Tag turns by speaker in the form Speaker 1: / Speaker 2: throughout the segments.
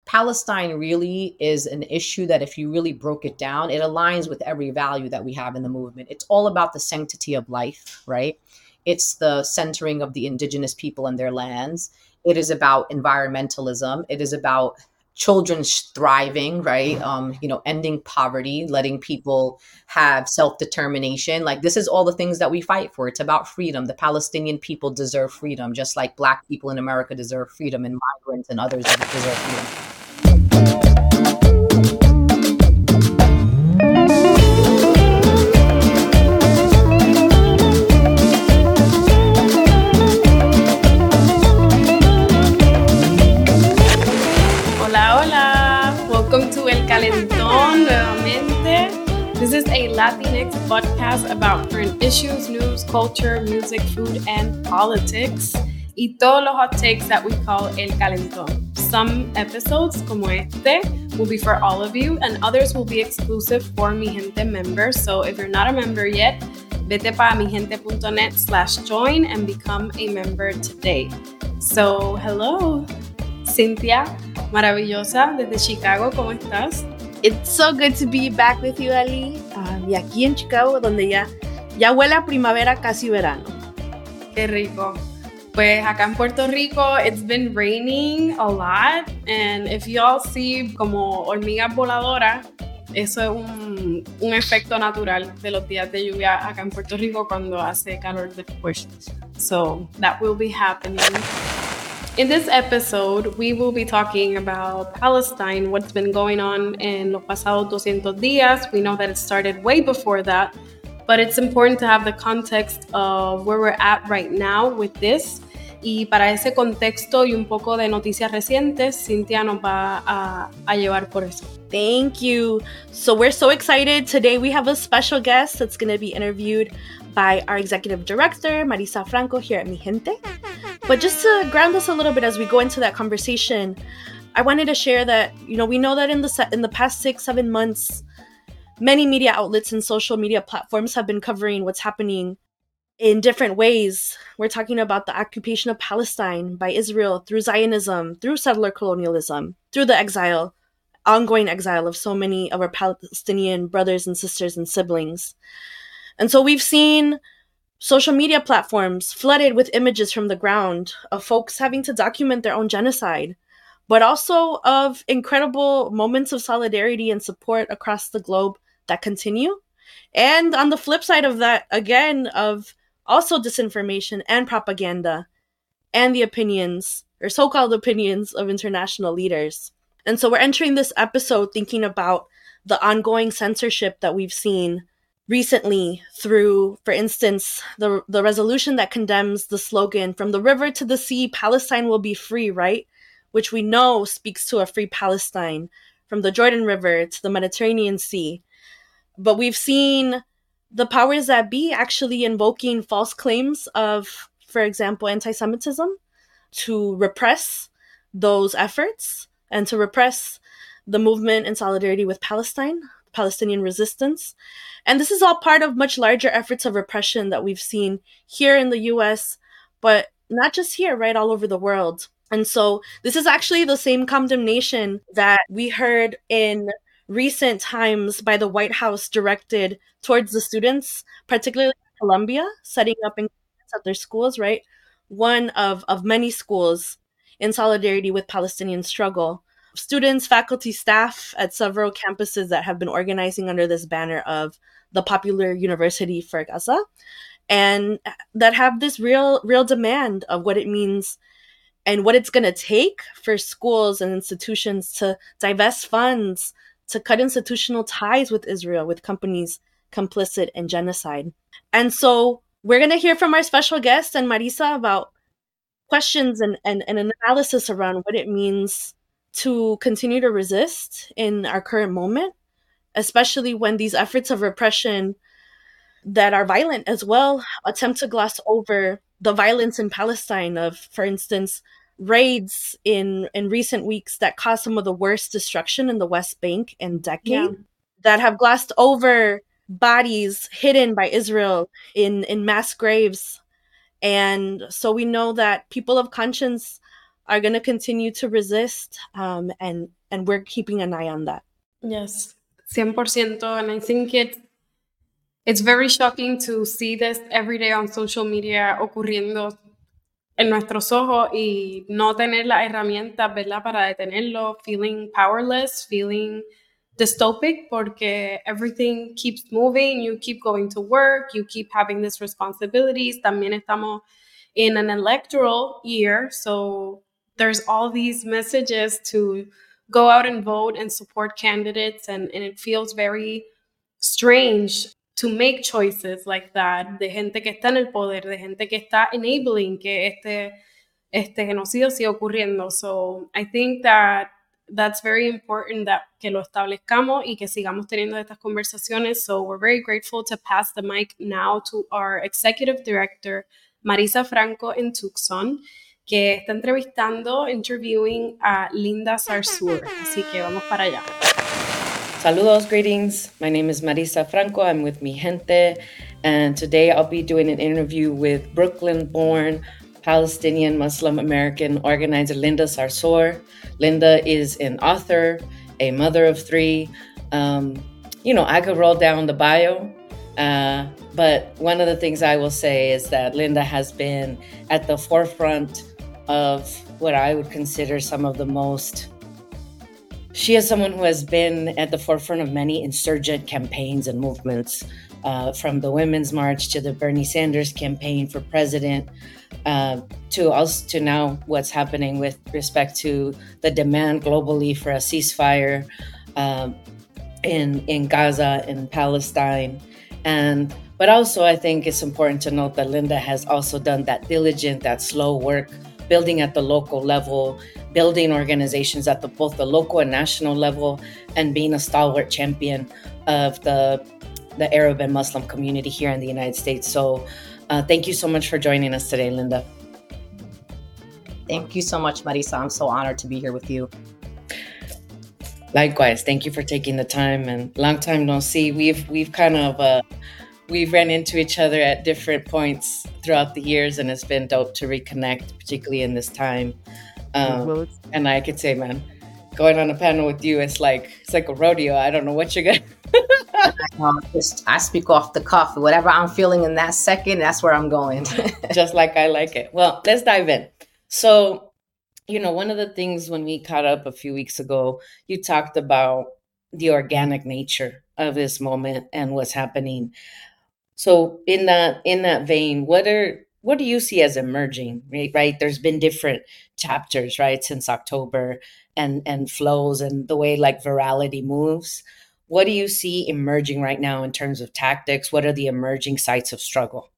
Speaker 1: Palestine really is an issue that, if you really broke it down, it aligns with every value that we have in the movement. It's all about the sanctity of life, right? It's the centering of the indigenous people and their lands. It is about environmentalism. It is about children thriving, right? Ending poverty, letting people have self-determination. Like, this is all the things that we fight for. It's about freedom. The Palestinian people deserve freedom, just like Black people in America deserve freedom, and migrants and others deserve freedom.
Speaker 2: Hola, hola. Welcome to El Calentón nuevamente. This is a Latinx podcast about current issues, news, culture, music, food, and politics. Y todos los hot takes that we call El Calentón. Some episodes, como este, will be for all of you, and others will be exclusive for Mi Gente members. So if you're not a member yet, vete pa migente.net/join and become a member today. So, hello, Cynthia, maravillosa, desde Chicago, ¿cómo estás?
Speaker 3: It's so good to be back with you, Ali. Y aquí en Chicago, donde ya huele a primavera, casi verano.
Speaker 2: Qué rico. Pues acá en Puerto Rico, it's been raining a lot. And if you all see como hormigas voladoras, eso es un efecto natural de los días de lluvia acá en Puerto Rico cuando hace calor después. So that will be happening. In this episode, we will be talking about Palestine, what's been going on in los pasados 200 días. We know that it started way before that, but it's important to have the context of where we're at right now with this. Y para ese contexto y un poco de noticias recientes, Cynthia nos va a llevar por eso.
Speaker 3: Thank you. So we're so excited. Today we have a special guest that's going to be interviewed by our executive director, Marisa Franco, here at Mi Gente. But just to ground us a little bit as we go into that conversation, I wanted to share that, we know that in the past 6-7 months, many media outlets and social media platforms have been covering what's happening in different ways. We're talking about the occupation of Palestine by Israel through Zionism, through settler colonialism, through the ongoing exile of so many of our Palestinian brothers and sisters and siblings. And so we've seen social media platforms flooded with images from the ground of folks having to document their own genocide, but also of incredible moments of solidarity and support across the globe that continue. And on the flip side of that, again, of also disinformation and propaganda and the opinions, or so-called opinions, of international leaders. And so we're entering this episode thinking about the ongoing censorship that we've seen recently through, for instance, the resolution that condemns the slogan, "From the river to the sea, Palestine will be free," right? Which we know speaks to a free Palestine, from the Jordan River to the Mediterranean Sea. But we've seen the powers that be actually invoking false claims of, for example, anti-Semitism to repress those efforts and to repress the movement in solidarity with Palestine, Palestinian resistance. And this is all part of much larger efforts of repression that we've seen here in the US, but not just here, right, all over the world. And so this is actually the same condemnation that we heard in recent times by the White House directed towards the students, particularly in Columbia, setting up encampments at their schools, right? One of many schools in solidarity with Palestinian struggle. Students, faculty, staff at several campuses that have been organizing under this banner of the Popular University for Gaza, and that have this real demand of what it means and what it's going to take for schools and institutions to divest funds, to cut institutional ties with Israel, with companies complicit in genocide. And so we're going to hear from our special guest and Marisa about questions and an analysis around what it means to continue to resist in our current moment, especially when these efforts of repression that are violent as well attempt to gloss over the violence in Palestine of, for instance, raids in recent weeks that caused some of the worst destruction in the West Bank in decades, that have glossed over bodies hidden by Israel in mass graves. And so we know that people of conscience are going to continue to resist, and we're keeping an eye on that.
Speaker 2: Yes, 100%. And I think it's very shocking to see this every day on social media ocurriendo en nuestros ojos y no tener las herramientas, ¿verdad?, para detenerlo, feeling powerless, feeling dystopic, porque everything keeps moving, you keep going to work, you keep having these responsibilities. También estamos in an electoral year, so there's all these messages to go out and vote and support candidates, and it feels very strange to make choices like that, de gente que está en el poder, de gente que está enabling que este genocidio siga ocurriendo. So I think that's very important that que lo establezcamos y que sigamos teniendo estas conversaciones. So we're very grateful to pass the mic now to our executive director, Marisa Franco in Tucson, que está interviewing a Linda Sarsour. Así que vamos para allá.
Speaker 4: Saludos, greetings. My name is Marisa Franco. I'm with Mi Gente, and today I'll be doing an interview with Brooklyn-born Palestinian Muslim American organizer Linda Sarsour. Linda is an author, a mother of three. I could roll down the bio, but one of the things I will say is that Linda has been at the forefront of what I would consider some of the most. She is someone who has been at the forefront of many insurgent campaigns and movements, from the Women's March to the Bernie Sanders campaign for president, to now what's happening with respect to the demand globally for a ceasefire in Gaza, in Palestine. But also I think it's important to note that Linda has also done that diligent, that slow work, building at the local level, building organizations at both the local and national level, and being a stalwart champion of the Arab and Muslim community here in the United States. So thank you so much for joining us today, Linda.
Speaker 1: Thank you so much, Marisa. I'm so honored to be here with you.
Speaker 4: Likewise, thank you for taking the time, and long time no see. We've kind of we've ran into each other at different points throughout the years, and it's been dope to reconnect, particularly in this time. And I could say, man, going on a panel with you, it's like a rodeo. I don't know what you're gonna.
Speaker 1: I speak off the cuff. Whatever I'm feeling in that second, that's where I'm going.
Speaker 4: Just like I like it. Well, let's dive in. So, one of the things when we caught up a few weeks ago, you talked about the organic nature of this moment and what's happening. So in that vein, what do you see as emerging, right? There's been different chapters, right, since October, and flows and the way like virality moves. What do you see emerging right now in terms of tactics? What are the emerging sites of struggle?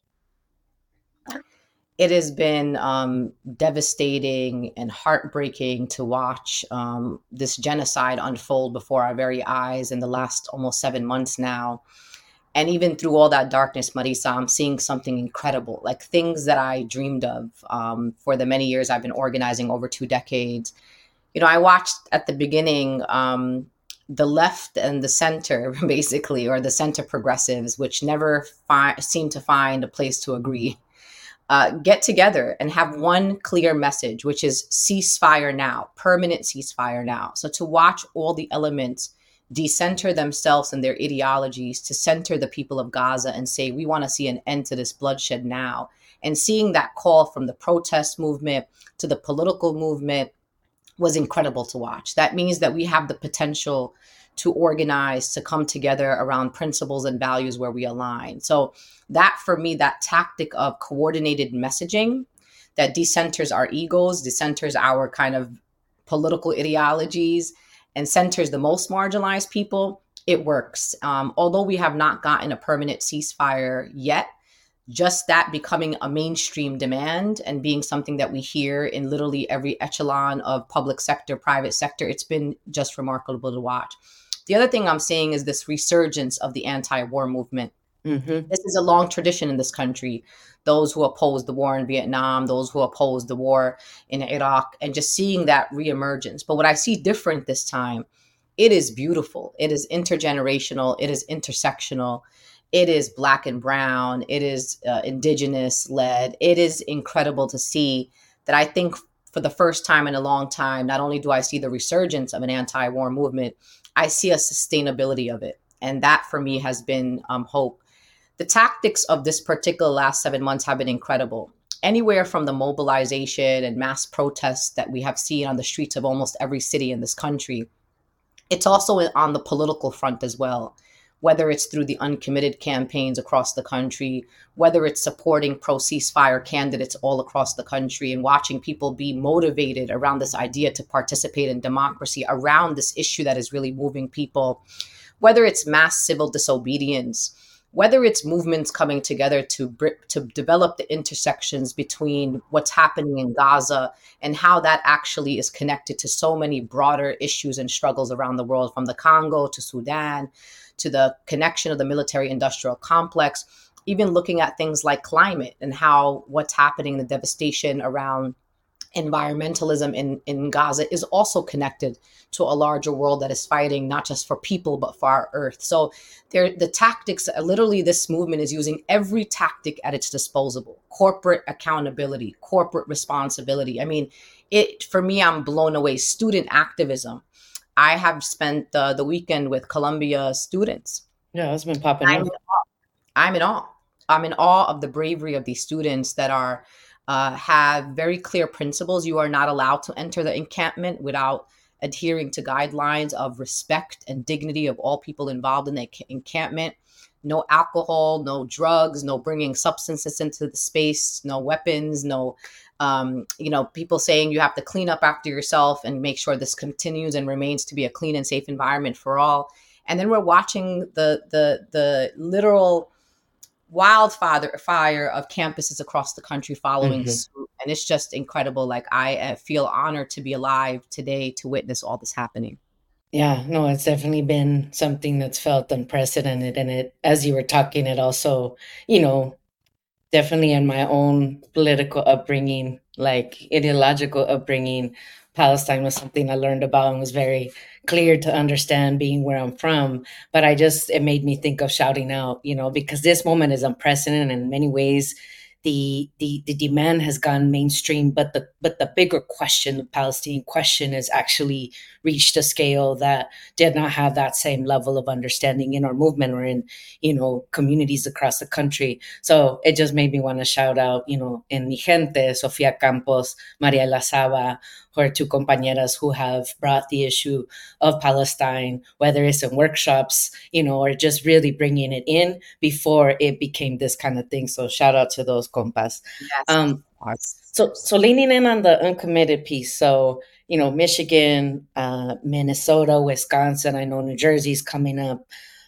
Speaker 1: It has been devastating and heartbreaking to watch this genocide unfold before our very eyes in the last almost 7 months now. And even through all that darkness, Marisa, I'm seeing something incredible, like things that I dreamed of for the many years I've been organizing, over 2 decades. I watched at the beginning the left and the center, basically, or the center progressives, which never seem to find a place to agree, get together and have one clear message, which is ceasefire now, permanent ceasefire now. So to watch all the elements decenter themselves and their ideologies to center the people of Gaza and say, we want to see an end to this bloodshed now. And seeing that call from the protest movement to the political movement was incredible to watch. That means that we have the potential to organize, to come together around principles and values where we align. So that, for me, that tactic of coordinated messaging that decenters our egos, decenters our kind of political ideologies, and centers the most marginalized people, it works. Although we have not gotten a permanent ceasefire yet, just that becoming a mainstream demand and being something that we hear in literally every echelon of public sector, private sector, it's been just remarkable to watch. The other thing I'm seeing is this resurgence of the anti-war movement. Mm-hmm. This is a long tradition in this country. Those who opposed the war in Vietnam, those who opposed the war in Iraq, and just seeing that reemergence. But what I see different this time, it is beautiful. It is intergenerational. It is intersectional. It is Black and brown. It is indigenous led. It is incredible to see that. I think for the first time in a long time, not only do I see the resurgence of an anti-war movement, I see a sustainability of it. And that for me has been hope. The tactics of this particular last 7 months have been incredible. Anywhere from the mobilization and mass protests that we have seen on the streets of almost every city in this country, it's also on the political front as well, whether it's through the uncommitted campaigns across the country, whether it's supporting pro-ceasefire candidates all across the country and watching people be motivated around this idea to participate in democracy, around this issue that is really moving people, whether it's mass civil disobedience, whether it's movements coming together to develop the intersections between what's happening in Gaza and how that actually is connected to so many broader issues and struggles around the world, from the Congo to Sudan, to the connection of the military-industrial complex, even looking at things like climate and how what's happening, the devastation around environmentalism in Gaza is also connected to a larger world that is fighting not just for people, but for our earth. So the tactics, literally this movement is using every tactic at its disposal: corporate accountability, corporate responsibility. I mean, for me, I'm blown away. Student activism. I have spent the weekend with Columbia students.
Speaker 4: Yeah, it's been popping up.
Speaker 1: I'm in awe. I'm in awe of the bravery of these students that are have very clear principles. You are not allowed to enter the encampment without adhering to guidelines of respect and dignity of all people involved in the encampment. No alcohol, no drugs, no bringing substances into the space, no weapons, no, people saying you have to clean up after yourself and make sure this continues and remains to be a clean and safe environment for all. And then we're watching the literal wildfire of campuses across the country following suit. And it's just incredible. Like, I feel honored to be alive today to witness all this happening.
Speaker 4: Yeah, no, it's definitely been something that's felt unprecedented. And it, as you were talking, it also, definitely in my own political upbringing, like ideological upbringing, Palestine was something I learned about and was very clear to understand, being where I'm from. But it made me think of shouting out, because this moment is unprecedented in many ways. The demand has gone mainstream, but the bigger question, the Palestinian question, has actually reached a scale that did not have that same level of understanding in our movement or in, communities across the country. So it just made me want to shout out, in Mi Gente, Sofia Campos, Maria Lazaba, who are two compañeras who have brought the issue of Palestine, whether it's in workshops, or just really bringing it in before it became this kind of thing. So shout out to those compas.
Speaker 1: Yes.
Speaker 4: So leaning in on the uncommitted piece. So, Michigan, Minnesota, Wisconsin, I know New Jersey's coming up.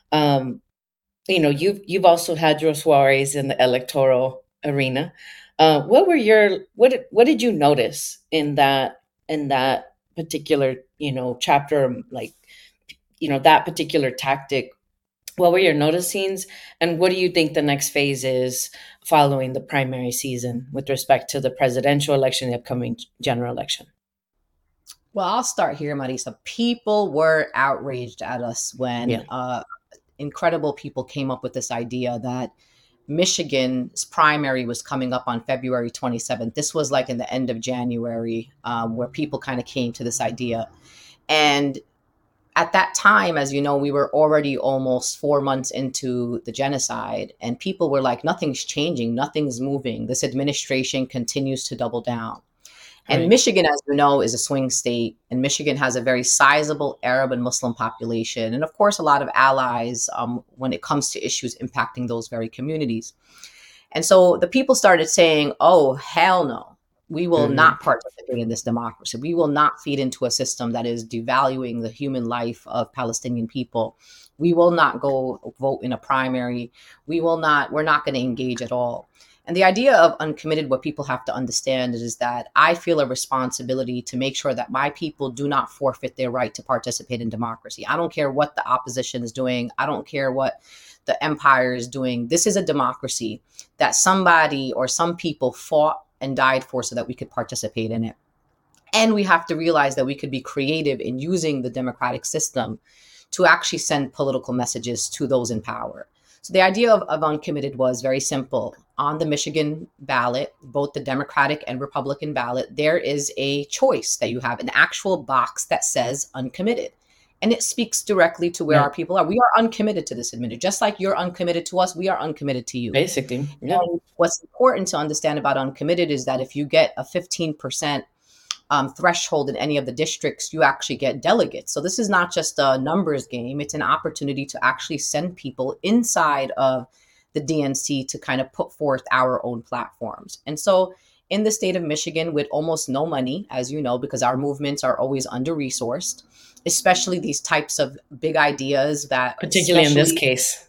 Speaker 4: You've also had your soirees in the electoral arena. What did you notice in that particular, chapter, like, that particular tactic? What were your noticings, and what do you think the next phase is following the primary season with respect to the presidential election, the upcoming general election?
Speaker 1: Well, I'll start here, Marisa. People were outraged at us when incredible people came up with this idea that Michigan's primary was coming up on February 27th. This was like in the end of January, where people kind of came to this idea. And at that time, as you know, we were already almost 4 months into the genocide, and people were like, nothing's changing, nothing's moving. This administration continues to double down. And Michigan, as you know, is a swing state, and Michigan has a very sizable Arab and Muslim population, and of course, a lot of allies when it comes to issues impacting those very communities. And so the people started saying, oh, hell no, we will not participate in this democracy. We will not feed into a system that is devaluing the human life of Palestinian people. We will not go vote in a primary. We're not going to engage at all. And the idea of uncommitted, what people have to understand is that I feel a responsibility to make sure that my people do not forfeit their right to participate in democracy. I don't care what the opposition is doing. I don't care what the empire is doing. This is a democracy that somebody or some people fought and died for so that we could participate in it. And we have to realize that we could be creative in using the democratic system to actually send political messages to those in power. So the idea of uncommitted was very simple. on the Michigan ballot, both the Democratic and Republican ballot, there is a choice that you have, an actual box that says uncommitted. And it speaks directly to where
Speaker 4: Right.
Speaker 1: our people are. We are uncommitted to this administration. Just like you're uncommitted to us, we are uncommitted to you.
Speaker 4: Basically, yeah.
Speaker 1: And what's important to understand about uncommitted is that if you get a 15% threshold in any of the districts, you actually get delegates. So this is not just a numbers game. It's an opportunity to actually send people inside of the DNC to kind of put forth our own platforms. And so in the state of Michigan, with almost no money, as you know, because our movements are always under-resourced, especially these types of big ideas that,
Speaker 4: Particularly in this case.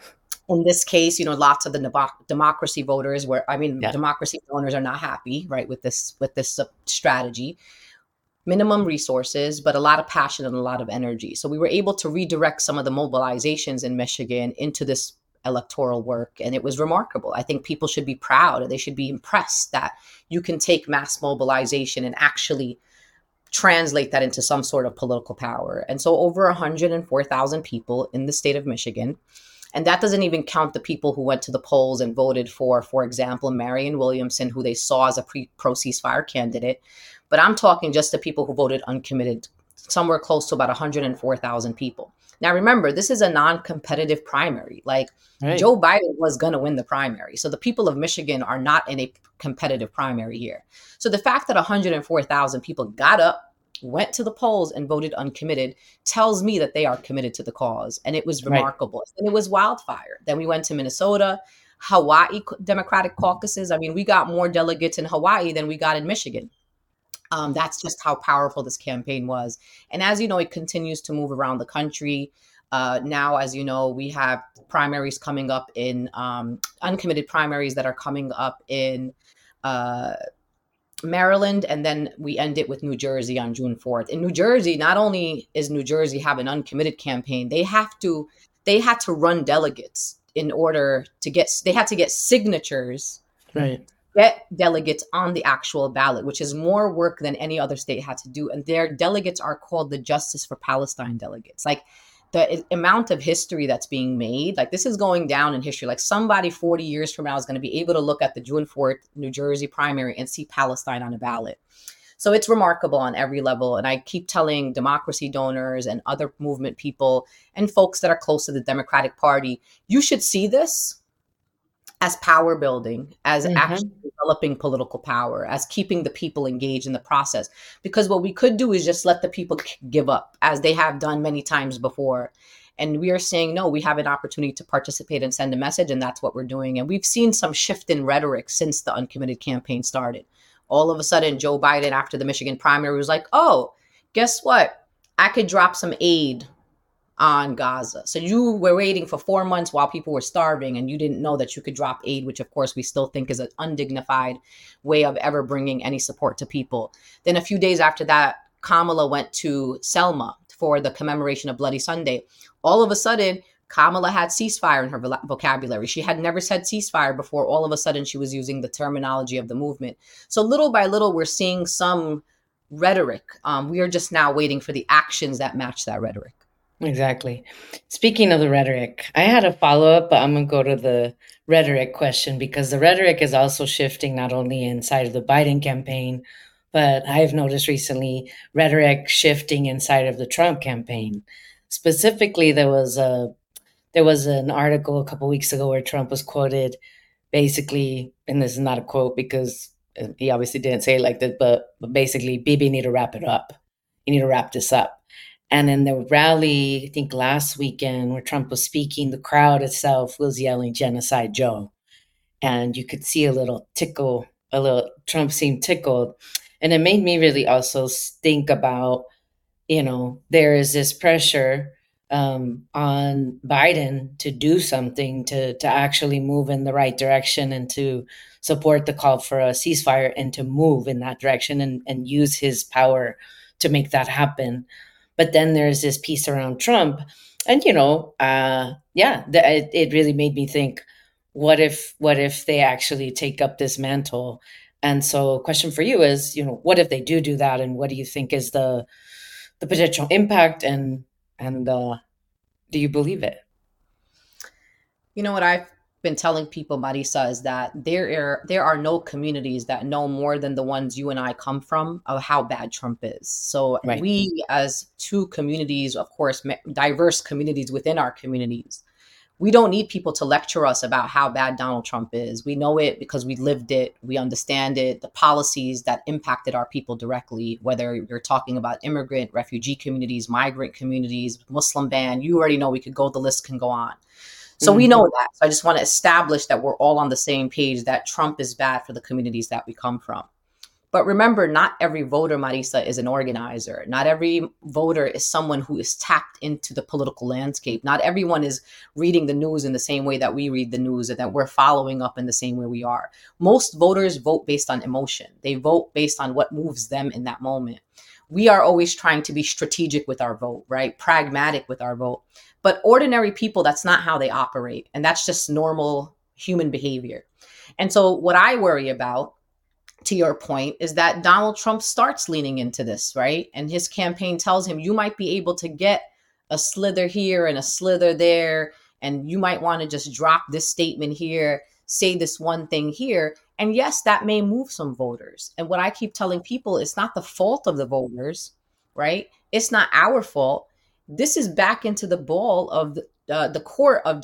Speaker 1: In this case, lots of the democracy voters
Speaker 4: Yeah.
Speaker 1: democracy donors are not happy, right, with this strategy. Minimum resources, but a lot of passion and a lot of energy. So we were able to redirect some of the mobilizations in Michigan into this electoral work, and it was remarkable. I think people should be proud, and they should be impressed that you can take mass mobilization and actually translate that into some sort of political power. And so over 104,000 people in the state of Michigan. And that doesn't even count the people who went to the polls and voted for example, Marianne Williamson, who they saw as a pro ceasefire candidate. But I'm talking just the people who voted uncommitted, somewhere close to about 104,000 people. Now, remember, this is a non-competitive primary. Like,
Speaker 4: Right.
Speaker 1: Joe Biden was going to win the primary. So the people of Michigan are not in a competitive primary here. So the fact that 104,000 people got up, went to the polls and voted uncommitted tells me that they are committed to the cause. And it was remarkable. Right. And it was wildfire. Then we went to Minnesota, Hawaii Democratic caucuses. I mean, we got more delegates in Hawaii than we got in Michigan. That's just how powerful this campaign was. And as you know, it continues to move around the country. Now, as you know, we have primaries coming up in uncommitted primaries that are coming up in Maryland, and then we end it with New Jersey on June 4th. In New Jersey, not only is New Jersey have an uncommitted campaign, they had to run delegates in order to get signatures,
Speaker 4: right,
Speaker 1: get delegates on the actual ballot, which is more work than any other state had to do. And their delegates are called the Justice for Palestine delegates. Like, the amount of history that's being made, like, this is going down in history. Like, somebody 40 years from now is going to be able to look at the June 4th New Jersey primary and see Palestine on a ballot. So it's remarkable on every level. And I keep telling democracy donors and other movement people and folks that are close to the Democratic Party, you should see this as power building, as actually developing political power, as keeping the people engaged in the process. Because what we could do is just let the people give up, as they have done many times before. And we are saying, no, we have an opportunity to participate and send a message, and that's what we're doing. And we've seen some shift in rhetoric since the uncommitted campaign started. All of a sudden, Joe Biden, after the Michigan primary, was like, oh, guess what? I could drop some aid on Gaza. So you were waiting for 4 months while people were starving, and you didn't know that you could drop aid, which of course we still think is an undignified way of ever bringing any support to people. Then a few days after that, Kamala went to Selma for the commemoration of Bloody Sunday. All of a sudden, Kamala had ceasefire in her vocabulary. She had never said ceasefire before. All of a sudden, she was using the terminology of the movement. So little by little, we're seeing some rhetoric. We are just now waiting for the actions that match that rhetoric.
Speaker 4: Exactly. Speaking of the rhetoric, I had a follow-up, but I'm going to go to the rhetoric question, because the rhetoric is also shifting not only inside of the Biden campaign, but I've noticed recently rhetoric shifting inside of the Trump campaign. Specifically, there was an article a couple weeks ago where Trump was quoted basically, and this is not a quote because he obviously didn't say it like that, but basically, Bibi, you need to wrap it up. You need to wrap this up. And in the rally, I think last weekend, where Trump was speaking, the crowd itself was yelling "Genocide Joe." And you could see a little Trump seemed tickled. And it made me really also think about, there is this pressure on Biden to do something, to actually move in the right direction and to support the call for a ceasefire and to move in that direction and use his power to make that happen. But then there's this piece around Trump, and it really made me think, what if they actually take up this mantle? And so, question for you is, what if they do that, and what do you think is the potential impact, and do you believe it?
Speaker 1: You know what, been telling people, Marisa, is that there are no communities that know more than the ones you and I come from of how bad Trump is. So
Speaker 4: Right.
Speaker 1: we, as two communities, of course, diverse communities within our communities, we don't need people to lecture us about how bad Donald Trump is. We know it because we lived it. We understand it, the policies that impacted our people directly, whether you're talking about immigrant, refugee communities, migrant communities, Muslim ban, you already know, we could go, the list can go on. So we know that. So I just want to establish that we're all on the same page, that Trump is bad for the communities that we come from. But remember, not every voter, Marisa, is an organizer. Not every voter is someone who is tapped into the political landscape. Not everyone is reading the news in the same way that we read the news and that we're following up in the same way we are. Most voters vote based on emotion. They vote based on what moves them in that moment. We are always trying to be strategic with our vote, right? Pragmatic with our vote. But ordinary people, that's not how they operate. And that's just normal human behavior. And so what I worry about, to your point, is that Donald Trump starts leaning into this, right? And his campaign tells him, you might be able to get a slither here and a slither there, and you might want to just drop this statement here, say this one thing here. And yes, that may move some voters. And what I keep telling people, it's not the fault of the voters, right? It's not our fault. This is back into the ball of the court of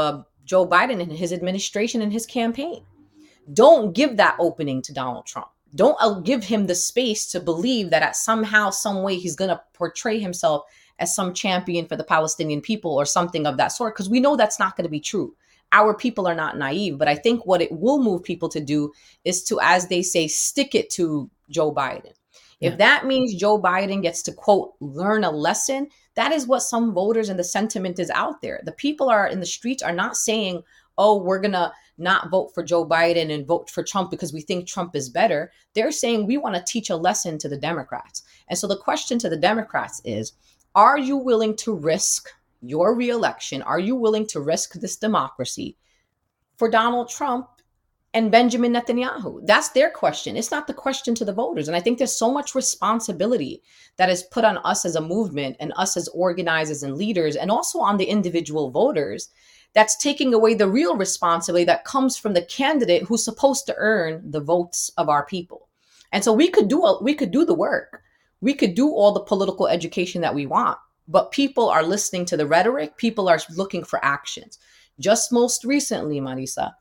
Speaker 1: Joe Biden and his administration and his campaign. Don't give that opening to Donald Trump. Don't give him the space to believe that at somehow, some way, he's going to portray himself as some champion for the Palestinian people or something of that sort, because we know that's not going to be true. Our people are not naive, but I think what it will move people to do is to, as they say, stick it to Joe Biden. If that means Joe Biden gets to, quote, learn a lesson, that is what some voters and the sentiment is out there. The people are in the streets are not saying, oh, we're going to not vote for Joe Biden and vote for Trump because we think Trump is better. They're saying we want to teach a lesson to the Democrats. And so the question to the Democrats is, are you willing to risk your reelection? Are you willing to risk this democracy for Donald Trump and Benjamin Netanyahu? That's their question. It's not the question to the voters. And I think there's so much responsibility that is put on us as a movement and us as organizers and leaders, and also on the individual voters, that's taking away the real responsibility that comes from the candidate who's supposed to earn the votes of our people. And so we could do the work. We could do all the political education that we want, but people are listening to the rhetoric. People are looking for actions. Just most recently, Marisa,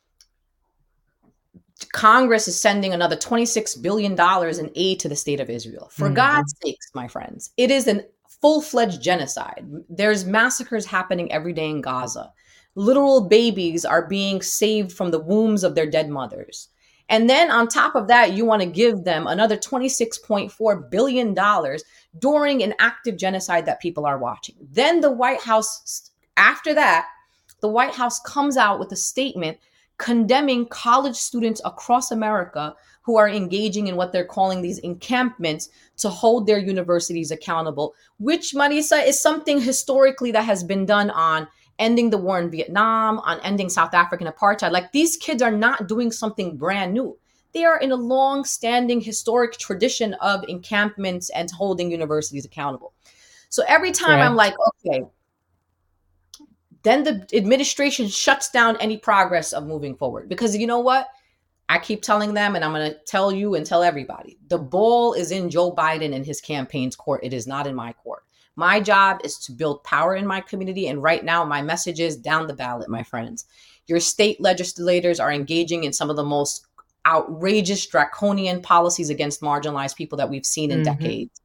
Speaker 1: Congress is sending another $26 billion in aid to the state of Israel. For God's sakes, my friends, it is a full-fledged genocide. There's massacres happening every day in Gaza. Literal babies are being saved from the wombs of their dead mothers. And then on top of that, you want to give them another $26.4 billion during an active genocide that people are watching. Then the White House, after that, the White House comes out with a statement condemning college students across America who are engaging in what they're calling these encampments to hold their universities accountable, which, Marisa, is something historically that has been done on ending the war in Vietnam, on ending South African apartheid. Like, these kids are not doing something brand new. They are in a long-standing historic tradition of encampments and holding universities accountable. So every time I'm like, okay, then the administration shuts down any progress of moving forward. Because you know what? I keep telling them, and I'm going to tell you and tell everybody, the ball is in Joe Biden and his campaign's court. It is not in my court. My job is to build power in my community. And right now, my message is down the ballot, my friends. Your state legislators are engaging in some of the most outrageous, draconian policies against marginalized people that we've seen in decades.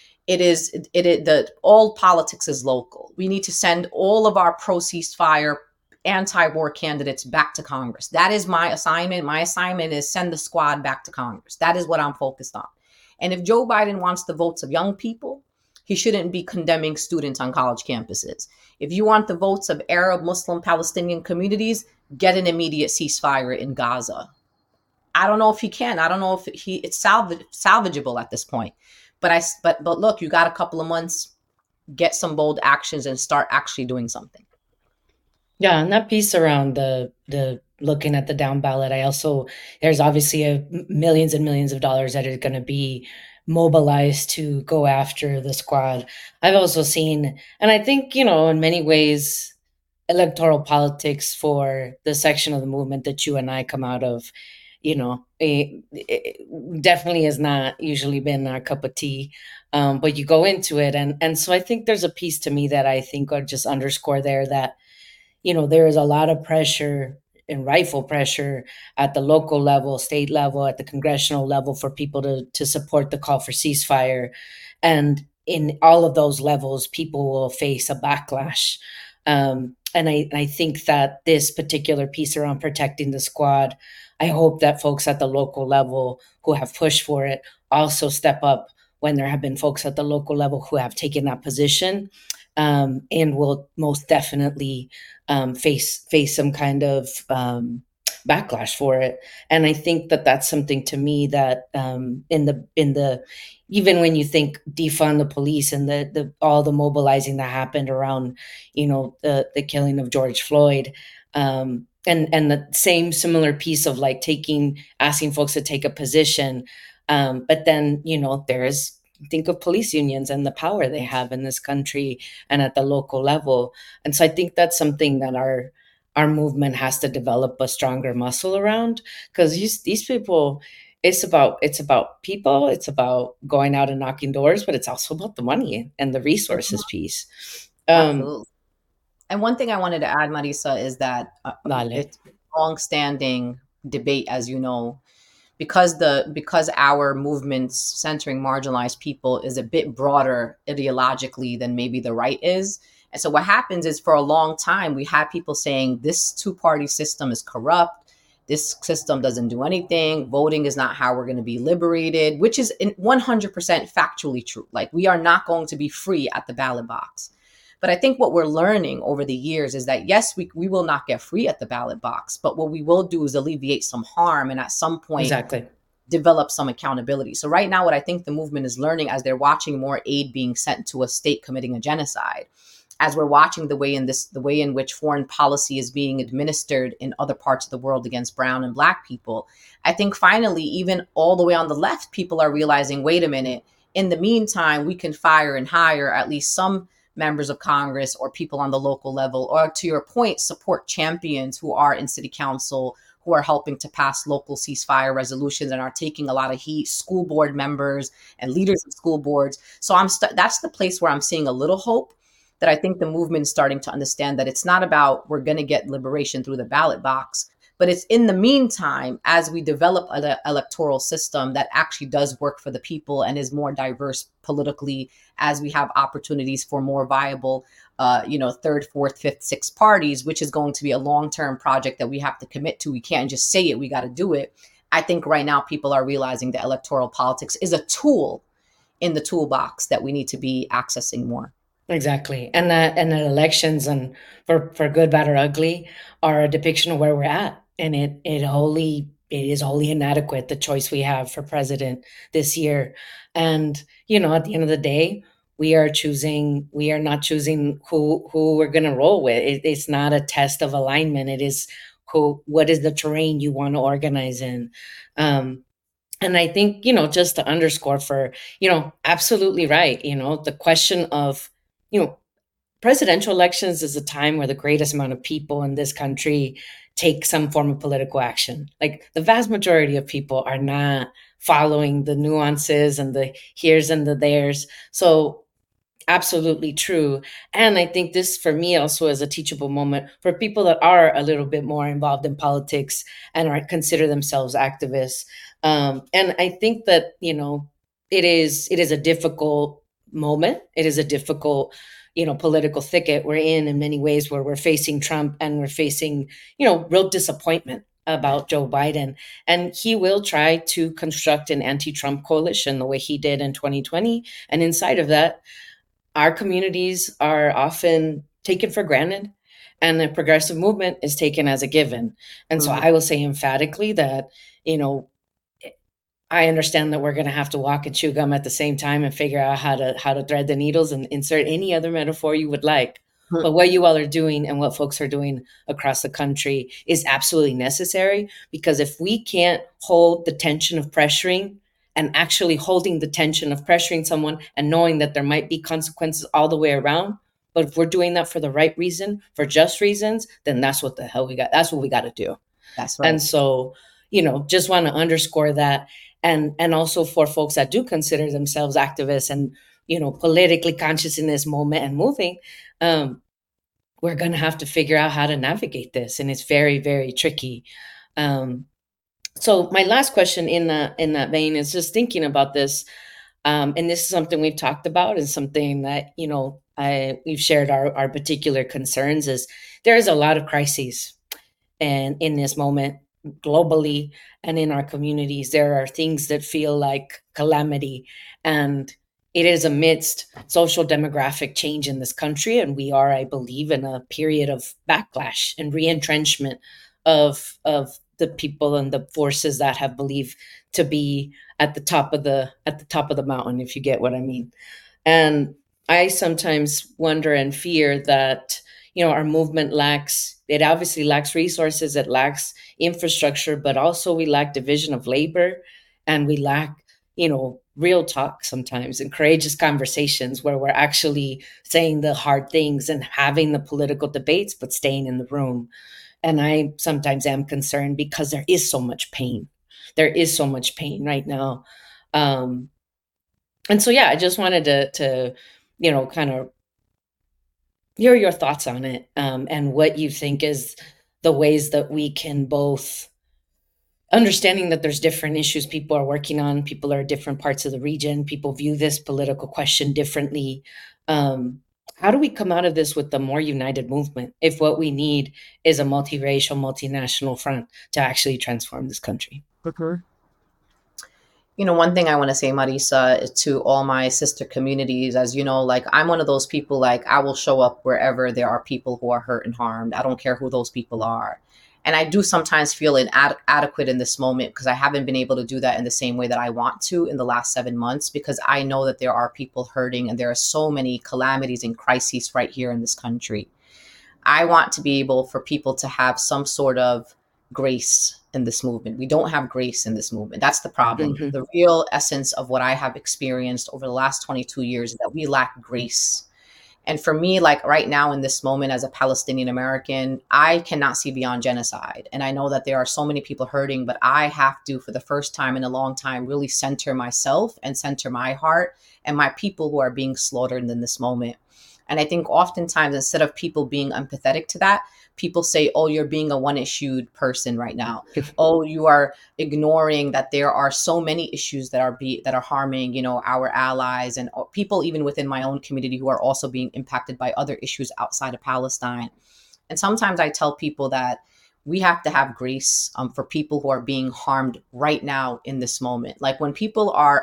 Speaker 1: All politics is local. We need to send all of our pro-ceasefire, anti-war candidates back to Congress. That is my assignment. My assignment is send the squad back to Congress. That is what I'm focused on. And if Joe Biden wants the votes of young people, he shouldn't be condemning students on college campuses. If you want the votes of Arab, Muslim, Palestinian communities, get an immediate ceasefire in Gaza. I don't know if he can. I don't know if it's salvageable at this point. But look, you got a couple of months, get some bold actions and start actually doing something.
Speaker 4: Yeah, and that piece around the looking at the down ballot, there's obviously millions and millions of dollars that are going to be mobilized to go after the squad. I've also seen, and I think, in many ways, electoral politics for the section of the movement that you and I come out of, it definitely has not usually been our cup of tea. But you go into it, and so I think there's a piece to me that I think would just underscore there that, there is a lot of pressure and rightful pressure at the local level, state level, at the congressional level for people to support the call for ceasefire. And in all of those levels, people will face a backlash. And I think that this particular piece around protecting the squad, I hope that folks at the local level who have pushed for it also step up when there have been folks at the local level who have taken that position, and will most definitely face some kind of backlash for it. And I think that that's something to me that in the even when you think defund the police and the all the mobilizing that happened around, the killing of George Floyd, and the same similar piece of like asking folks to take a position, but then there's, think of police unions and the power they have in this country and at the local level. And so I think that's something that our movement has to develop a stronger muscle around, because these people, it's about people, it's about going out and knocking doors, but it's also about the money and the resources piece.
Speaker 1: Absolutely. And one thing I wanted to add, Marisa, is that it's a long-standing debate, as you know, because our movements centering marginalized people is a bit broader ideologically than maybe the right is. And so what happens is, for a long time, we had people saying this two-party system is corrupt. This system doesn't do anything. Voting is not how we're going to be liberated, which is 100% factually true. Like, we are not going to be free at the ballot box. But I think what we're learning over the years is that, yes, we will not get free at the ballot box, but what we will do is alleviate some harm and at some point develop some accountability. So right now, what I think the movement is learning, as they're watching more aid being sent to a state committing a genocide, as we're watching the way in which foreign policy is being administered in other parts of the world against brown and Black people, I think finally, even all the way on the left, people are realizing, wait a minute, in the meantime, we can fire and hire at least some members of Congress or people on the local level, or, to your point, support champions who are in city council, who are helping to pass local ceasefire resolutions and are taking a lot of heat, school board members and leaders of school boards. So that's the place where I'm seeing a little hope, that I think the movement is starting to understand that it's not about we're going to get liberation through the ballot box, but it's in the meantime, as we develop an electoral system that actually does work for the people and is more diverse politically, as we have opportunities for more viable, third, fourth, fifth, sixth parties, which is going to be a long-term project that we have to commit to. We can't just say it, we got to do it. I think right now people are realizing that electoral politics is a tool in the toolbox that we need to be accessing more.
Speaker 4: Exactly. And that elections, and for good, bad, or ugly, are a depiction of where we're at. And it is wholly inadequate, the choice we have for president this year. And, at the end of the day, we are not choosing who we're going to roll with. It's not a test of alignment. It is what is the terrain you want to organize in. And I think, just to underscore for, absolutely right. The question of, presidential elections is a time where the greatest amount of people in this country take some form of political action. Like, the vast majority of people are not following the nuances and the here's and the there's. So absolutely true. And I think this, for me, also is a teachable moment for people that are a little bit more involved in politics and consider themselves activists. And I think that, it is a difficult moment. It is a difficult, political thicket we're in many ways, where we're facing Trump and we're facing, real disappointment about Joe Biden. And he will try to construct an anti-Trump coalition the way he did in 2020. And inside of that, our communities are often taken for granted, and the progressive movement is taken as a given. And so I will say emphatically that, I understand that we're going to have to walk and chew gum at the same time and figure out how to thread the needles, and insert any other metaphor you would like. But what you all are doing and what folks are doing across the country is absolutely necessary, because if we can't hold the tension of pressuring, and actually holding the tension of pressuring someone and knowing that there might be consequences all the way around, But if we're doing that for the right reason, for just reasons, then that's what the hell we got. That's what we got to do.
Speaker 1: That's right.
Speaker 4: And so, just want to underscore that. And also for folks that do consider themselves activists and, politically conscious in this moment and moving, we're going to have to figure out how to navigate this. And it's very, very tricky. So my last question in that vein is just thinking about this. And this is something we've talked about and something that, we've shared our particular concerns is there is a lot of crises. And in this moment, globally and in our communities, there are things that feel like calamity. And it is amidst social demographic change in this country. And we are, I believe, in a period of backlash and re-entrenchment of the people and the forces that have believed to be at the top of the mountain, if you get what I mean. And I sometimes wonder and fear that, our movement it obviously lacks resources, it lacks infrastructure, but also we lack division of labor, and we lack, real talk sometimes and courageous conversations where we're actually saying the hard things and having the political debates, but staying in the room. And I sometimes am concerned because there is so much pain. There is so much pain right now. And so, I just wanted to kind of hear your thoughts on it, and what you think is the ways that we can both understanding that there's different issues people are working on, people are different parts of the region, people view this political question differently. How do we come out of this with a more united movement if what we need is a multiracial, multinational front to actually transform this country?
Speaker 1: One thing I want to say, Marisa, is to all my sister communities, as you know, like I'm one of those people, like I will show up wherever there are people who are hurt and harmed. I don't care who those people are. And I do sometimes feel inadequate in this moment because I haven't been able to do that in the same way that I want to in the last 7 months, because I know that there are people hurting and there are so many calamities and crises right here in this country. I want to be able for people to have some sort of grace in this movement. We don't have grace in this movement. That's the problem.
Speaker 4: Mm-hmm.
Speaker 1: The real essence of what I have experienced over the last 22 years is that we lack grace. And for me, like right now in this moment as a Palestinian American, I cannot see beyond genocide. And I know that there are so many people hurting, but I have to, for the first time in a long time, really center myself and center my heart and my people who are being slaughtered in this moment. And I think oftentimes, instead of people being empathetic to that, people say, oh, you're being a one-issued person right now. Oh, you are ignoring that there are so many issues that are harming, our allies and people even within my own community who are also being impacted by other issues outside of Palestine. And sometimes I tell people that we have to have grace for people who are being harmed right now in this moment. Like when people are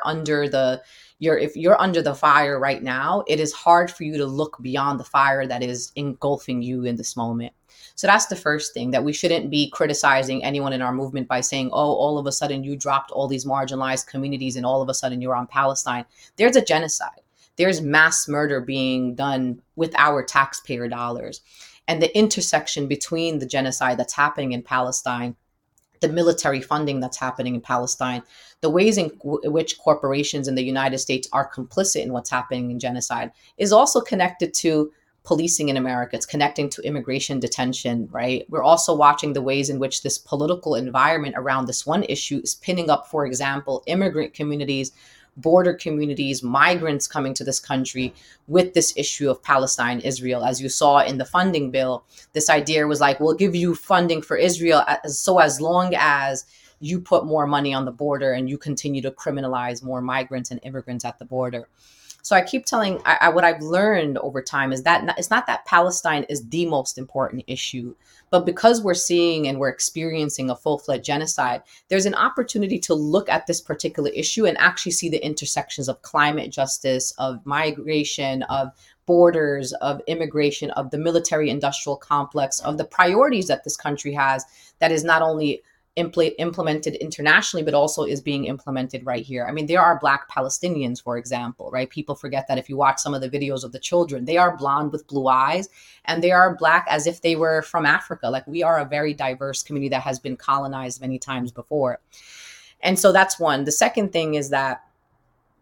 Speaker 1: if you're under the fire right now, it is hard for you to look beyond the fire that is engulfing you in this moment. So that's the first thing, that we shouldn't be criticizing anyone in our movement by saying, oh, all of a sudden you dropped all these marginalized communities and all of a sudden you're on Palestine. There's a genocide. There's mass murder being done with our taxpayer dollars. And the intersection between the genocide that's happening in Palestine, the military funding that's happening in Palestine, the ways in which corporations in the United States are complicit in what's happening in genocide is also connected to policing in America. It's connecting to immigration detention, right? We're also watching the ways in which this political environment around this one issue is pinning up, for example, immigrant communities, border communities, migrants coming to this country with this issue of Palestine, Israel. As you saw in the funding bill, this idea was like, we'll give you funding for Israel so as long as you put more money on the border and you continue to criminalize more migrants and immigrants at the border. So I keep telling, what I've learned over time is that it's not that Palestine is the most important issue, but because we're seeing and we're experiencing a full-fledged genocide, there's an opportunity to look at this particular issue and actually see the intersections of climate justice, of migration, of borders, of immigration, of the military industrial complex, of the priorities that this country has that is not only implemented internationally, but also is being implemented right here. I mean, there are Black Palestinians, for example, right? People forget that if you watch some of the videos of the children, they are blonde with blue eyes and they are Black as if they were from Africa. Like we are a very diverse community that has been colonized many times before. And so that's one. The second thing is that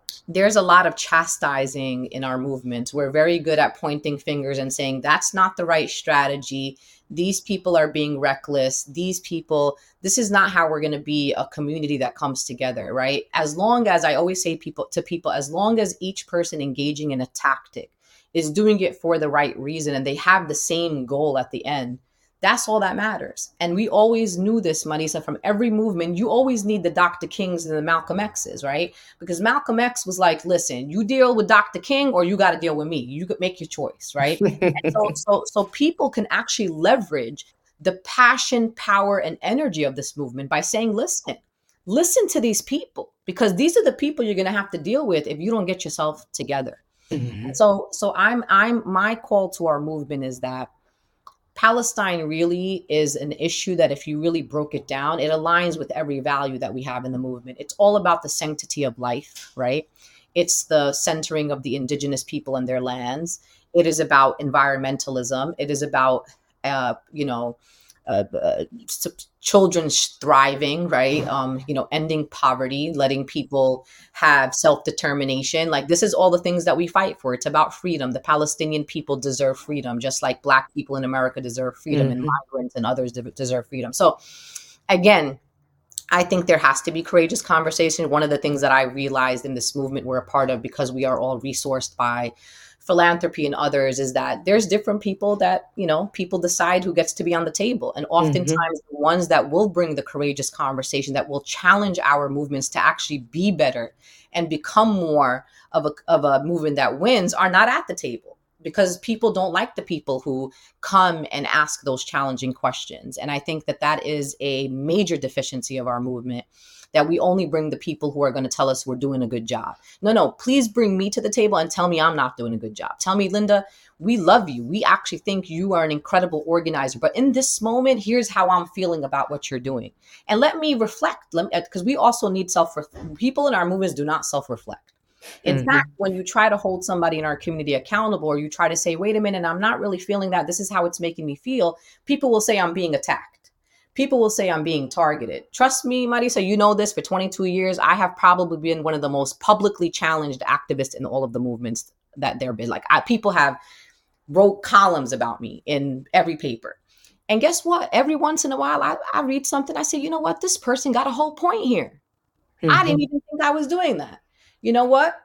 Speaker 1: there's a lot of chastising in our movement. We're very good at pointing fingers and saying that's not the right strategy. These people are being reckless. These people, this is not how we're going to be a community that comes together, right? As long as, I always say to people, as long as each person engaging in a tactic is doing it for the right reason and they have the same goal at the end, that's all that matters. And we always knew this, Marisa, from every movement. You always need the Dr. Kings and the Malcolm X's, right? Because Malcolm X was like, listen, you deal with Dr. King or you got to deal with me. You could make your choice, right? And so people can actually leverage the passion, power, and energy of this movement by saying, listen to these people, because these are the people you're going to have to deal with if you don't get yourself together.
Speaker 4: Mm-hmm.
Speaker 1: So my call to our movement is that Palestine really is an issue that if you really broke it down, it aligns with every value that we have in the movement. It's all about the sanctity of life, right? It's the centering of the indigenous people and their lands. It is about environmentalism. It is about, children thriving, right? Ending poverty, letting people have self-determination. Like, this is all the things that we fight for. It's about freedom. The Palestinian people deserve freedom, just like Black people in America deserve freedom, and migrants and others deserve freedom. So again, I think there has to be courageous conversation. One of the things that I realized in this movement we're a part of, because we are all resourced by philanthropy and others, is that there's different people that, people decide who gets to be on the table. And oftentimes the ones that will bring the courageous conversation, that will challenge our movements to actually be better and become more of a movement that wins, are not at the table, because people don't like the people who come and ask those challenging questions. And I think that is a major deficiency of our movement, that we only bring the people who are going to tell us we're doing a good job. No, please bring me to the table and tell me I'm not doing a good job. Tell me, Linda, we love you. We actually think you are an incredible organizer. But in this moment, here's how I'm feeling about what you're doing. And let me reflect, because we also need people in our movements do not self-reflect. In fact, when you try to hold somebody in our community accountable, or you try to say, wait a minute, I'm not really feeling that, this is how it's making me feel, people will say I'm being attacked. People will say I'm being targeted. Trust me, Marisa, you know this, for 22 years, I have probably been one of the most publicly challenged activists in all of the movements that there have been. Like, people have wrote columns about me in every paper. And guess what? Every once in a while, I read something, I say, you know what? This person got a whole point here. I didn't even think I was doing that. You know what?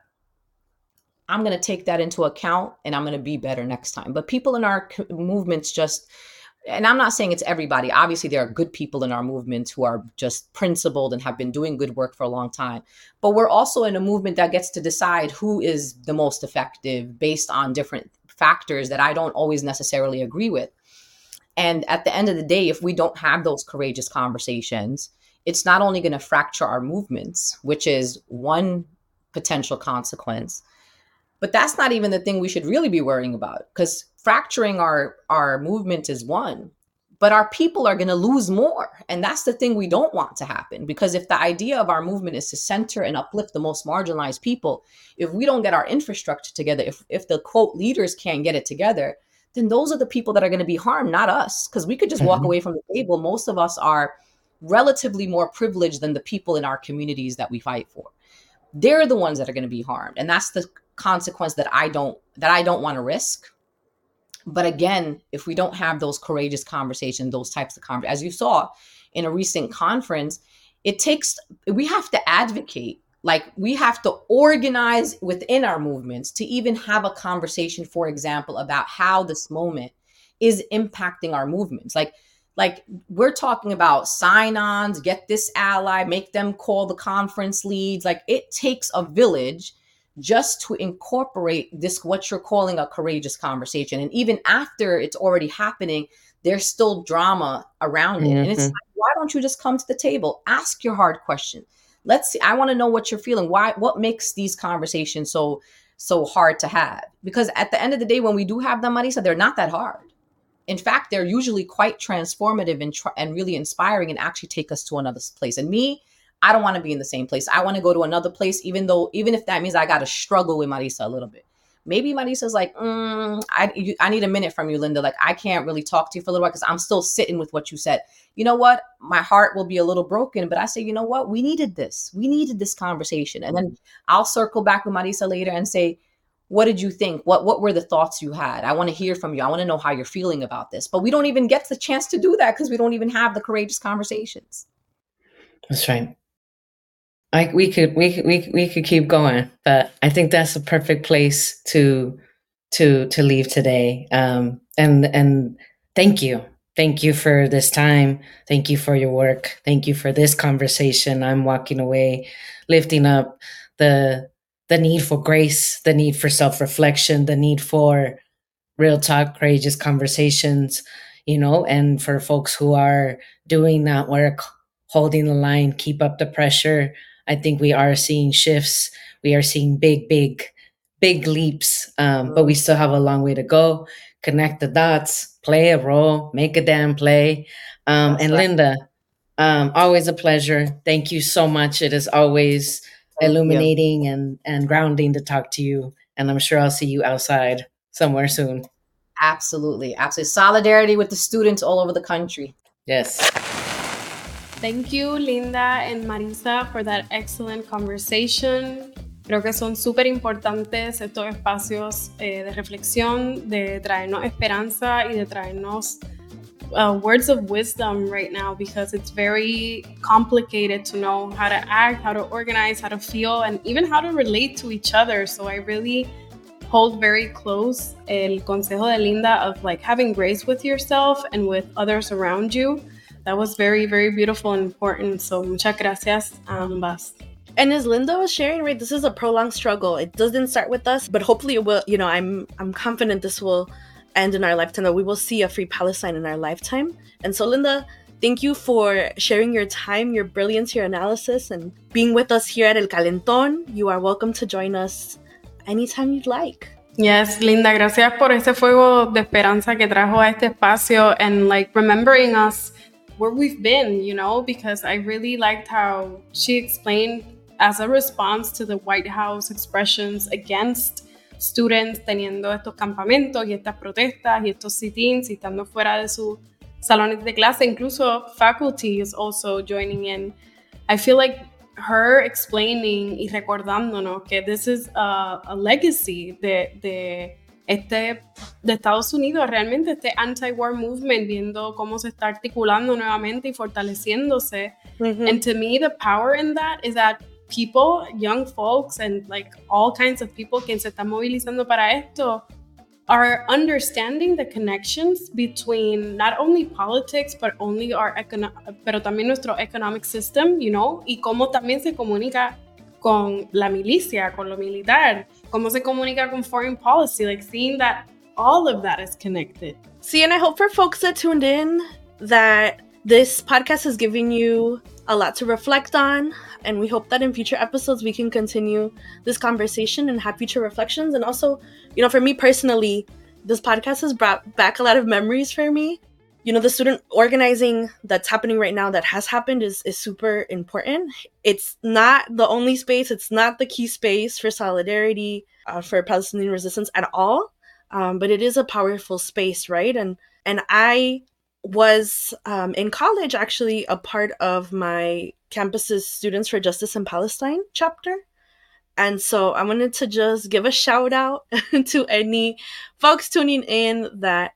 Speaker 1: I'm going to take that into account, and I'm going to be better next time. But people in our movements just, and I'm not saying it's everybody. Obviously, there are good people in our movement who are just principled and have been doing good work for a long time. But we're also in a movement that gets to decide who is the most effective based on different factors that I don't always necessarily agree with. And at the end of the day, if we don't have those courageous conversations, it's not only going to fracture our movements, which is one potential consequence, but that's not even the thing we should really be worrying about, because fracturing our movement is one, but our people are going to lose more. And that's the thing we don't want to happen, because if the idea of our movement is to center and uplift the most marginalized people, if we don't get our infrastructure together, if the quote leaders can't get it together, then those are the people that are going to be harmed, not us, because we could just walk away from the table. Most of us are relatively more privileged than the people in our communities that we fight for. They're the ones that are going to be harmed. And that's the consequence that I don't want to risk. But again, if we don't have those courageous conversations, those types of conversations, as you saw in a recent conference, we have to advocate. Like, we have to organize within our movements to even have a conversation, for example, about how this moment is impacting our movements. Like we're talking about sign-ons, get this ally, make them call the conference leads. Like, it takes a village just to incorporate this, what you're calling a courageous conversation. And even after it's already happening, there's still drama around it. And it's like, why don't you just come to the table? Ask your hard question. Let's see. I want to know what you're feeling. What makes these conversations so hard to have? Because at the end of the day, when we do have them, Marisa, they're not that hard. In fact, they're usually quite transformative and really inspiring, and actually take us to another place. And me, I don't want to be in the same place. I want to go to another place, even if that means I got to struggle with Marisa a little bit. Maybe Marisa's like, I need a minute from you, Linda. Like, I can't really talk to you for a little while because I'm still sitting with what you said. You know what? My heart will be a little broken, but I say, you know what? We needed this. We needed this conversation. And then I'll circle back with Marisa later and say, what did you think? What were the thoughts you had? I want to hear from you. I want to know how you're feeling about this. But we don't even get the chance to do that because we don't even have the courageous conversations.
Speaker 4: That's right. We could keep going, but I think that's a perfect place to leave today. And thank you for this time. Thank you for your work. Thank you for this conversation. I'm walking away, lifting up the need for grace, the need for self-reflection, the need for real talk, courageous conversations, and for folks who are doing that work, holding the line, keep up the pressure. I think we are seeing shifts. We are seeing big leaps, but we still have a long way to go. Connect the dots, play a role, make a damn play. And right. Linda, always a pleasure. Thank you so much. It is always illuminating and grounding to talk to you. And I'm sure I'll see you outside somewhere soon.
Speaker 1: Absolutely. Solidarity with the students all over the country.
Speaker 4: Yes.
Speaker 2: Thank you, Linda and Marisa, for that excellent conversation. Creo que son súper importantes estos espacios de reflexión, de traernos esperanza y de traernos words of wisdom right now, because it's very complicated to know how to act, how to organize, how to feel, and even how to relate to each other. So I really hold very close el consejo de Linda of like having grace with yourself and with others around you. That was very, very beautiful and important. So muchas gracias a ambas.
Speaker 3: And as Linda was sharing, right, this is a prolonged struggle. It doesn't start with us, but hopefully it will. I'm confident this will end in our lifetime, that we will see a free Palestine in our lifetime. And so, Linda, thank you for sharing your time, your brilliance, your analysis, and being with us here at El Calentón. You are welcome to join us anytime you'd like.
Speaker 2: Yes, Linda, gracias por ese fuego de esperanza que trajo a este espacio and like remembering us where we've been, because I really liked how she explained as a response to the White House expressions against students teniendo estos campamentos y estas protestas y estos sit-ins y estando fuera de sus salones de clase, incluso faculty is also joining in. I feel like her explaining y recordándonos que this is a legacy de Estados Unidos, realmente este anti-war movement, viendo cómo se está articulando nuevamente y fortaleciéndose. Mm-hmm. And to me, the power in that is that people, young folks, and like all kinds of people que se están movilizando para esto are understanding the connections between not only politics, but only pero también nuestro economic system, y cómo también se comunica con la milicia, con lo militar, cómo se comunica con foreign policy, like seeing that all of that is connected.
Speaker 3: See, and I hope for folks that tuned in that this podcast is giving you a lot to reflect on, and we hope that in future episodes we can continue this conversation and have future reflections. And also, for me personally, this podcast has brought back a lot of memories for me. The student organizing that's happening right now, that has happened, is super important. It's not the only space. It's not the key space for solidarity, for Palestinian resistance at all. But it is a powerful space, right? And I was in college actually a part of my campus's Students for Justice in Palestine chapter. And so I wanted to just give a shout out to any folks tuning in that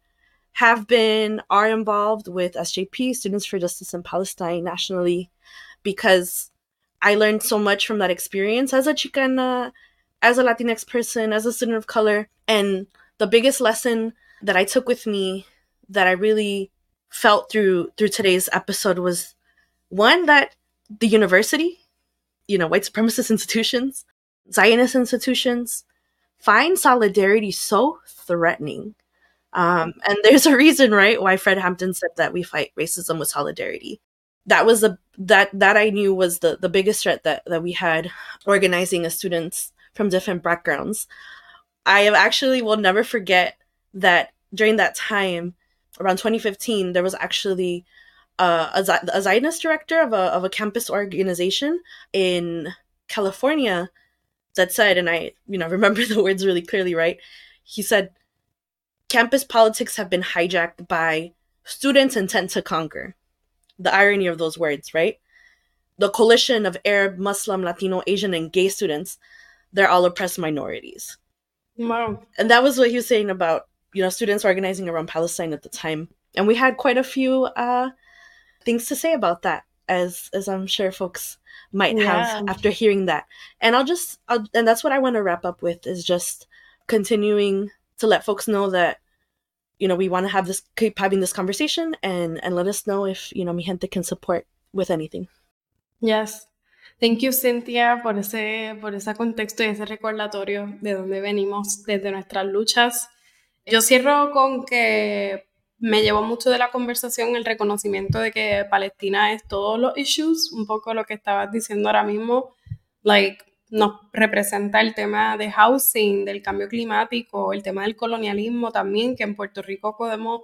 Speaker 3: are involved with SJP, Students for Justice in Palestine nationally, because I learned so much from that experience as a Chicana, as a Latinx person, as a student of color. And the biggest lesson that I took with me that I really felt through today's episode was, one, that the university, white supremacist institutions, Zionist institutions, find solidarity so threatening. And there's a reason, right, why Fred Hampton said that we fight racism with solidarity. That was that I knew was the biggest threat that we had organizing as students from different backgrounds. I actually will never forget that during that time, around 2015, there was actually a Zionist director of a campus organization in California that said, and I, remember the words really clearly, right? He said, campus politics have been hijacked by students intent to conquer. The irony of those words, right? The coalition of Arab, Muslim, Latino, Asian, and gay students, they're all oppressed minorities.
Speaker 2: Wow.
Speaker 3: And that was what he was saying about, students organizing around Palestine at the time. And we had quite a few things to say about that, as I'm sure folks might have after hearing that. And and that's what I want to wrap up with, is just continuing to let folks know that, we want to keep having this conversation, and let us know if, Mi Gente can support with anything.
Speaker 2: Yes. Thank you, Cynthia, por ese contexto y ese recordatorio de dónde venimos desde nuestras luchas. Yo cierro con que me llevó mucho de la conversación el reconocimiento de que Palestina es todos los issues, un poco lo que estabas diciendo ahora mismo, nos representa el tema de housing, del cambio climático, el tema del colonialismo también, que en Puerto Rico podemos,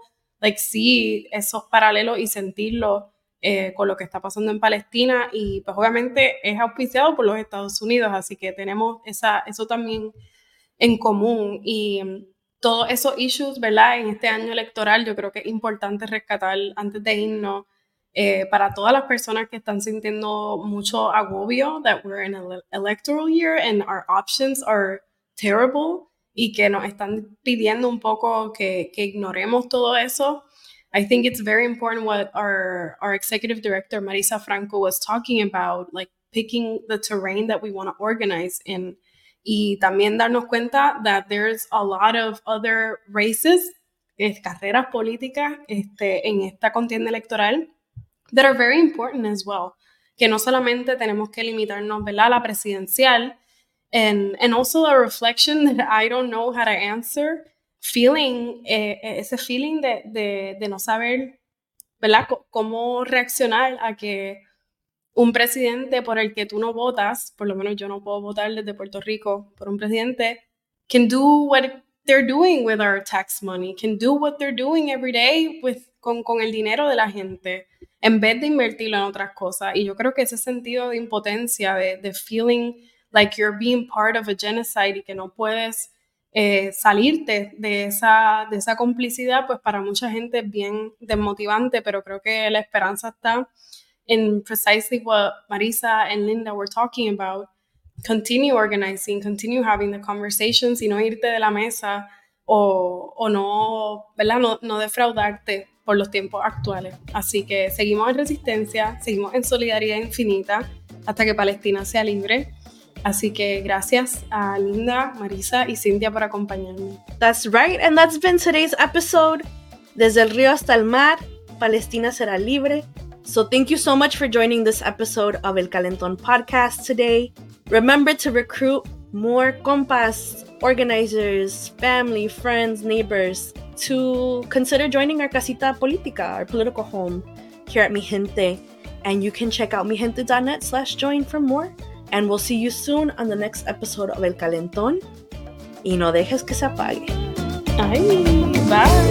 Speaker 2: sí, esos paralelos y sentirlo con lo que está pasando en Palestina, y pues obviamente es auspiciado por los Estados Unidos, así que tenemos eso también en común, y todos esos issues, ¿verdad? En este año electoral yo creo que es importante rescatar antes de irnos, para todas las personas que están sintiendo mucho agobio, that we're in an electoral year and our options are terrible, y que nos están pidiendo un poco que ignoremos todo eso. I think it's very important what our executive director, Marisa Franco, was talking about, picking the terrain that we want to organize in. Y también darnos cuenta that there's a lot of other races, carreras políticas en esta contienda electoral, that are very important as well. Que no solamente tenemos que limitarnos, ¿verdad?, a la presidencial, and also a reflection that I don't know how to answer, ese feeling de no saber, ¿verdad?, cómo reaccionar a que un presidente por el que tú no votas, por lo menos yo no puedo votar desde Puerto Rico por un presidente, can do what they're doing with our tax money, can do what they're doing every day con el dinero de la gente, en vez de invertirlo en otras cosas. Y yo creo que ese sentido de impotencia, de feeling like you're being part of a genocide y que no puedes salirte de esa complicidad, pues para mucha gente es bien desmotivante, pero creo que la esperanza está in precisely what Marisa and Linda were talking about. Continue organizing, continue having the conversations y no irte de la mesa o no, ¿verdad?, no defraudarte por los tiempos actuales. Así que seguimos en resistencia, seguimos en solidaridad infinita hasta que Palestina sea libre. Así que gracias a Linda, Marisa y Cynthia por acompañarme.
Speaker 3: That's right, and that's been today's episode. Desde el río hasta el mar, Palestina será libre. So thank you so much for joining this episode of El Calentón podcast today. Remember to recruit more compas, organizers, family, friends, neighbors to consider joining our casita política, our political home here at Mi Gente. And you can check out mijente.net/join for more. And we'll see you soon on the next episode of El Calentón. Y no dejes que se apague.
Speaker 2: Ay, bye.